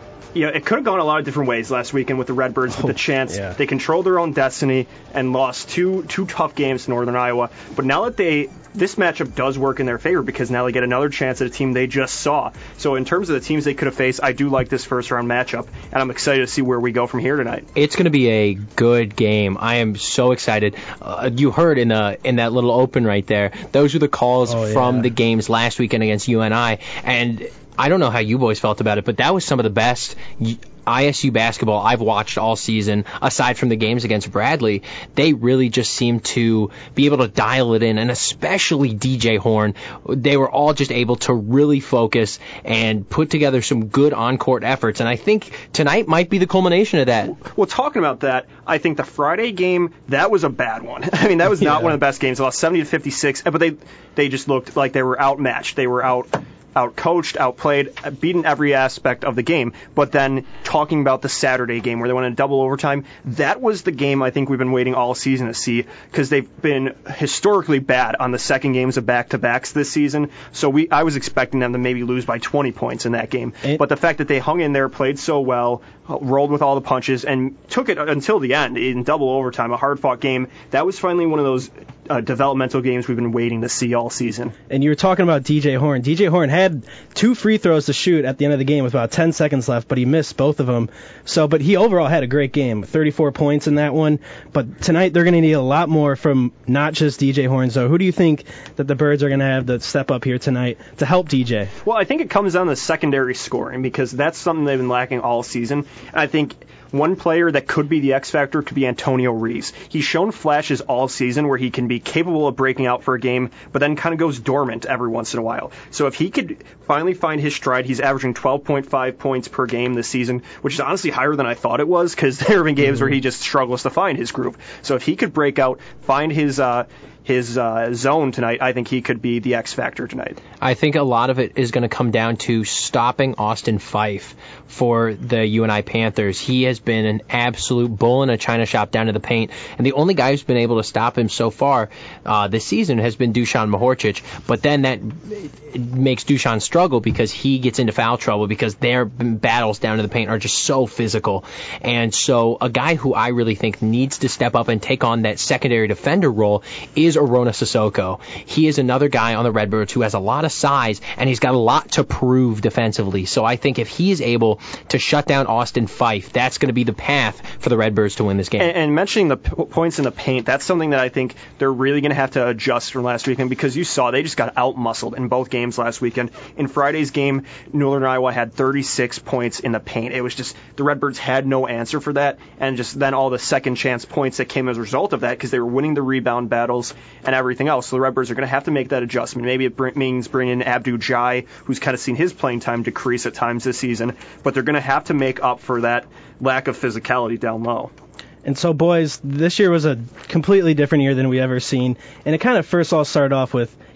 it could have gone a lot of different ways last weekend with the Redbirds with the chance. Yeah. They controlled their own destiny and lost two tough games to Northern Iowa. But now that this matchup does work in their favor, because now they get another chance at a team they just saw. So in terms of the teams they could have faced, I do like this first round matchup, and I'm excited to see where we go from here tonight. It's going to be a good game. I am so excited. You heard in that little open right there, those were the calls from the games last weekend against UNI, and I don't know how you boys felt about it, but that was some of the best ISU basketball I've watched all season, aside from the games against Bradley. They really just seemed to be able to dial it in, and especially DJ Horn. They were all just able to really focus and put together some good on-court efforts, and I think tonight might be the culmination of that. Well, talking about that, I think the Friday game, that was a bad one. I mean, that was not one of the best games. They lost 70-56, but they just looked like they were outmatched. They were out-coached, outplayed, beaten every aspect of the game. But then talking about the Saturday game where they went in double overtime, that was the game I think we've been waiting all season to see, because they've been historically bad on the second games of back-to-backs this season. So I was expecting them to maybe lose by 20 points in that game. But the fact that they hung in there, played so well, rolled with all the punches, and took it until the end in double overtime, a hard-fought game, that was finally one of those developmental games we've been waiting to see all season. And you were talking about DJ Horn. DJ Horn had 2 free throws to shoot at the end of the game with about 10 seconds left, but he missed both of them. But he overall had a great game, 34 points in that one. But tonight they're going to need a lot more from not just DJ Horn. So who do you think that the Birds are going to have to step up here tonight to help DJ? Well, I think it comes down to secondary scoring, because that's something they've been lacking all season. And I think one player that could be the X factor could be Antonio Reeves. He's shown flashes all season where he can be capable of breaking out for a game, but then kind of goes dormant every once in a while. So if he could finally find his stride, he's averaging 12.5 points per game this season, which is honestly higher than I thought it was, because there have been games where he just struggles to find his groove. So if he could break out, find his zone tonight, I think he could be the X factor tonight. I think a lot of it is going to come down to stopping Austin Fife for the UNI Panthers. He has been an absolute bull in a china shop down to the paint, and the only guy who's been able to stop him so far this season has been Dusan Mahorkic, but then that makes Dusan struggle because he gets into foul trouble, because their battles down to the paint are just so physical. And so a guy who I really think needs to step up and take on that secondary defender role is Arona Sissoko. He is another guy on the Redbirds who has a lot of size, and he's got a lot to prove defensively. So I think if he is able to shut down Austin Fife, that's going to be the path for the Redbirds to win this game. And mentioning the points in the paint, that's something that I think they're really going to have to adjust from last weekend, because you saw they just got out-muscled in both games last weekend. In Friday's game, Northern Iowa had 36 points in the paint. It was just the Redbirds had no answer for that, and just then all the second-chance points that came as a result of that, because they were winning the rebound battles and everything else. So the Redbirds are going to have to make that adjustment. Maybe it means bringing in Abdu Jai, who's kind of seen his playing time decrease at times this season, but they're going to have to make up for that lack of physicality down low. And so, boys, this year was a completely different year than we ever seen, and it kind of first all started off with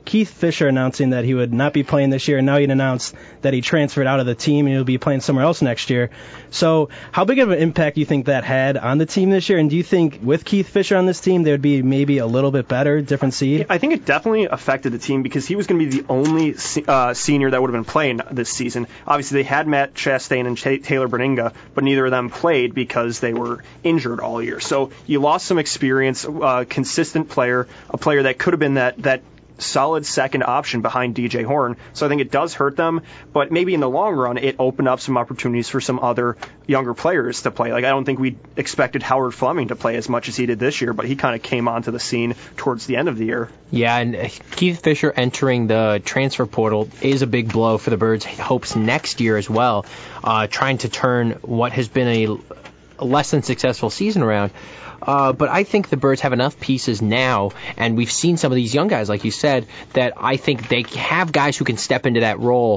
Keith Fisher announcing that he would not be playing this year, and now he'd announced that he transferred out of the team and he'll be playing somewhere else next year. So how big of an impact do you think that had on the team this year? And do you think with Keith Fisher on this team, they would be maybe a little bit better, different seed? I think it definitely affected the team because he was going to be the only senior that would have been playing this season. Obviously, they had Matt Chastain and Taylor Berninga, but neither of them played because they were injured all year. So you lost some experience, consistent player, a player that could have been that solid second option behind DJ Horn. So I think it does hurt them, but maybe in the long run it opened up some opportunities for some other younger players to play. Like I don't think we expected Howard Fleming to play as much as he did this year, but he kind of came onto the scene towards the end of the year. Yeah, and Keith Fisher entering the transfer portal is a big blow for the Birds' hopes next year as well, trying to turn what has been a less than successful season around. But I think the Birds have enough pieces now, and we've seen some of these young guys, like you said, that I think they have guys who can step into that role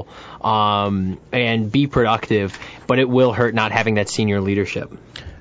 and be productive, but it will hurt not having that senior leadership.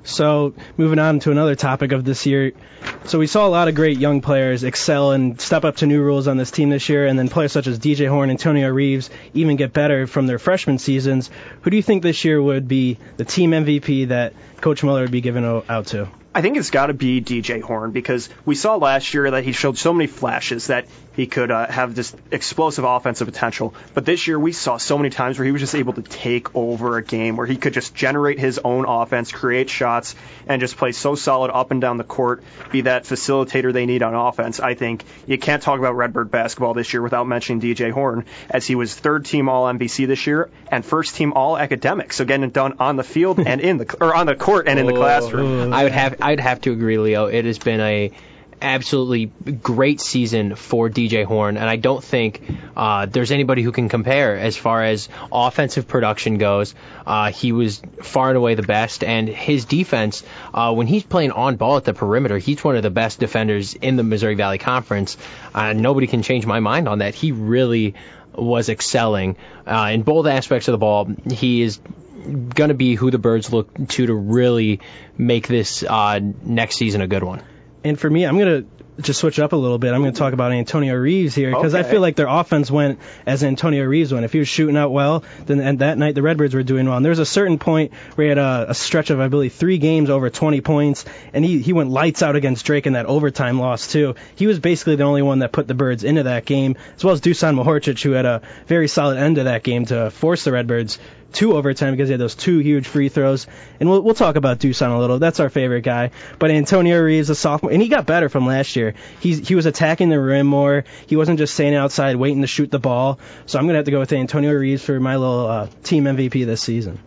So moving on to another topic of this year. So we saw a lot of great young players excel and step up to new roles on this team this year, and then players such as DJ Horn, Antonio Reeves even get better from their freshman seasons. Who do you think this year would be the team MVP that Coach Muller would be giving out to? I think it's got to be DJ Horn because we saw last year that he showed so many flashes that he could have this explosive offensive potential. But this year we saw so many times where he was just able to take over a game, where he could just generate his own offense, create shots, and just play so solid up and down the court, be that facilitator they need on offense. I think you can't talk about Redbird basketball this year without mentioning DJ Horn, as he was third-team All-MVC this year and first-team All-Academic. So getting it done on the field and on the court and in the classroom. I'd have to agree, Leo. It has been a absolutely great season for DJ Horn, and I don't think there's anybody who can compare as far as offensive production goes. He was far and away the best, and his defense, when he's playing on ball at the perimeter, he's one of the best defenders in the Missouri Valley Conference. Nobody can change my mind on that. He really was excelling in both aspects of the ball. He is going to be who the Birds look to really make this next season a good one. And for me, I'm going to just switch up a little bit. I'm going to talk about Antonio Reeves here because I feel like their offense went as Antonio Reeves went. If he was shooting out well, then and that night the Redbirds were doing well. And there was a certain point where he had a stretch of, I believe, 3 games over 20 points, and he went lights out against Drake in that overtime loss, too. He was basically the only one that put the Birds into that game, as well as Dusan Mahorcic, who had a very solid end to that game to force the Redbirds to overtime because he had those 2 huge free throws. And we'll talk about Dusan a little. That's our favorite guy. But Antonio Reeves, a sophomore, and he got better from last year. He was attacking the rim more. He wasn't just standing outside waiting to shoot the ball. So I'm going to have to go with Antonio Reeves for my little team MVP this season.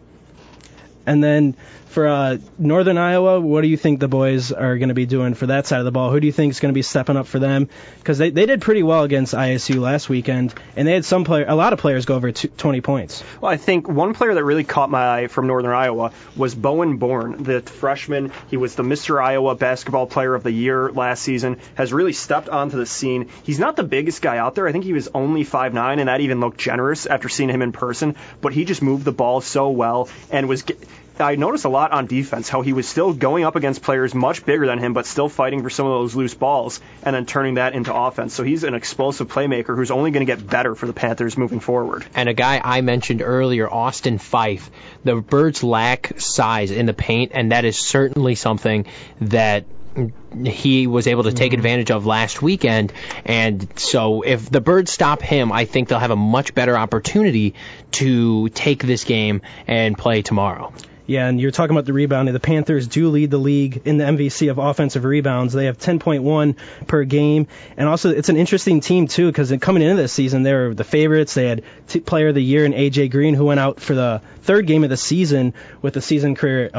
And then for Northern Iowa, what do you think the boys are going to be doing for that side of the ball? Who do you think is going to be stepping up for them? Because they did pretty well against ISU last weekend, and they had a lot of players go over 20 points. Well, I think one player that really caught my eye from Northern Iowa was Bowen Bourne, the freshman. He was the Mr. Iowa Basketball Player of the Year last season, has really stepped onto the scene. He's not the biggest guy out there. I think he was only 5'9", and that even looked generous after seeing him in person, but he just moved the ball so well and I noticed a lot on defense how he was still going up against players much bigger than him, but still fighting for some of those loose balls and then turning that into offense. So he's an explosive playmaker who's only going to get better for the Panthers moving forward. And a guy I mentioned earlier, Austin Fife. The Birds lack size in the paint, and that is certainly something that he was able to take advantage of last weekend. And so if the Birds stop him, I think they'll have a much better opportunity to take this game and play tomorrow. Yeah, and you're talking about the rebounding. The Panthers do lead the league in the MVC of offensive rebounds. They have 10.1 per game. And also, it's an interesting team, too, because coming into this season, they were the favorites. They had Player of the Year in A.J. Green, who went out for the 3rd game of the season with a season-ending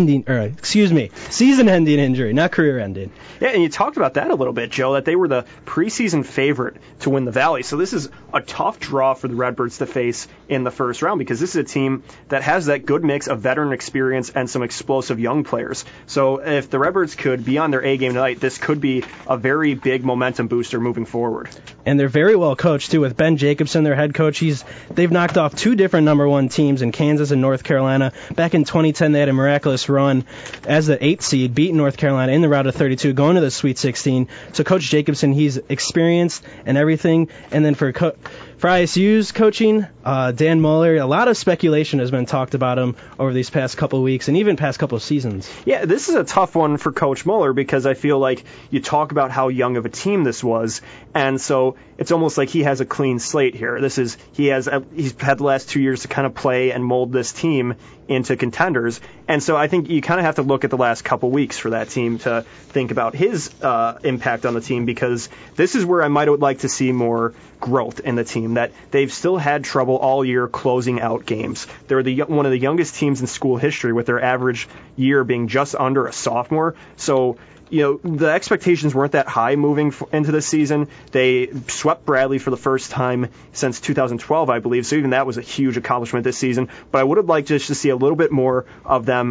injury, not career-ending. Yeah, and you talked about that a little bit, Joe, that they were the preseason favorite to win the Valley. So this is a tough draw for the Redbirds to face in the first round because this is a team that has that good mix of veteran experience experience and some explosive young players. So if the Redbirds could be on their A game tonight, this could be a very big momentum booster moving forward. And they're very well coached, too, with Ben Jacobson, their head coach. They've knocked off 2 different number 1 teams in Kansas and North Carolina. Back in 2010, they had a miraculous run as the 8th seed, beating North Carolina in the round of 32, going to the Sweet 16. So Coach Jacobson, he's experienced and everything. And then for ISU's coaching, Dan Muller, a lot of speculation has been talked about him over these past couple of weeks and even past couple of seasons. Yeah, this is a tough one for Coach Muller because I feel like you talk about how young of a team this was, and so it's almost like he has a clean slate here. He's had the last 2 years to kind of play and mold this team into contenders, and so I think you kind of have to look at the last couple weeks for that team to think about his impact on the team, because this is where I might like to see more growth in the team, that they've still had trouble all year closing out games. They're one of the youngest teams in school history, with their average year being just under a sophomore. So, the expectations weren't that high moving into this season. They swept Bradley for the first time since 2012, I believe, so even that was a huge accomplishment this season. But I would have liked just to see a little bit more of them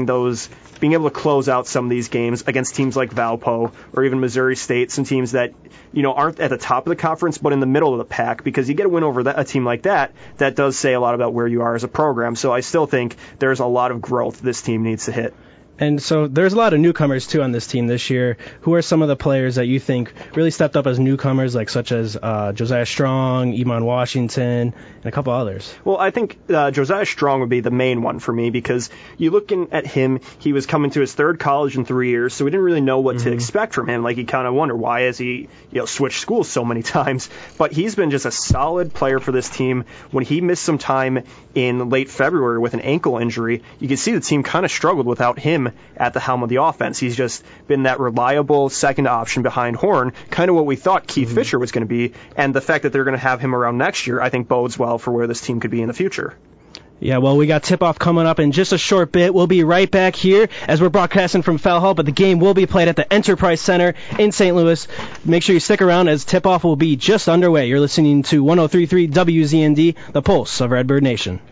being able to close out some of these games against teams like Valpo or even Missouri State, some teams that aren't at the top of the conference but in the middle of the pack, because you get a win over a team like that does say a lot about where you are as a program. So I still think there's a lot of growth this team needs to hit. And so there's a lot of newcomers, too, on this team this year. Who are some of the players that you think really stepped up as newcomers, such as Josiah Strong, Iman Washington, and a couple others? Well, I think Josiah Strong would be the main one for me, because you looking at him, he was coming to his 3rd college in 3 years, so we didn't really know what to expect from him. You kind of wonder, why has he switched schools so many times? But he's been just a solid player for this team. When he missed some time in late February with an ankle injury, you can see the team kind of struggled without him at the helm of the offense. He's just been that reliable second option behind Horn, kind of what we thought Keith Fisher was going to be, and the fact that they're going to have him around next year, I think bodes well for where this team could be in the future. Yeah, well, we got tip-off coming up in just a short bit. We'll be right back here as we're broadcasting from Foul Hall, but the game will be played at the Enterprise Center in St. Louis. Make sure you stick around as tip-off will be just underway. You're listening to 103.3 WZND, the Pulse of Redbird Nation.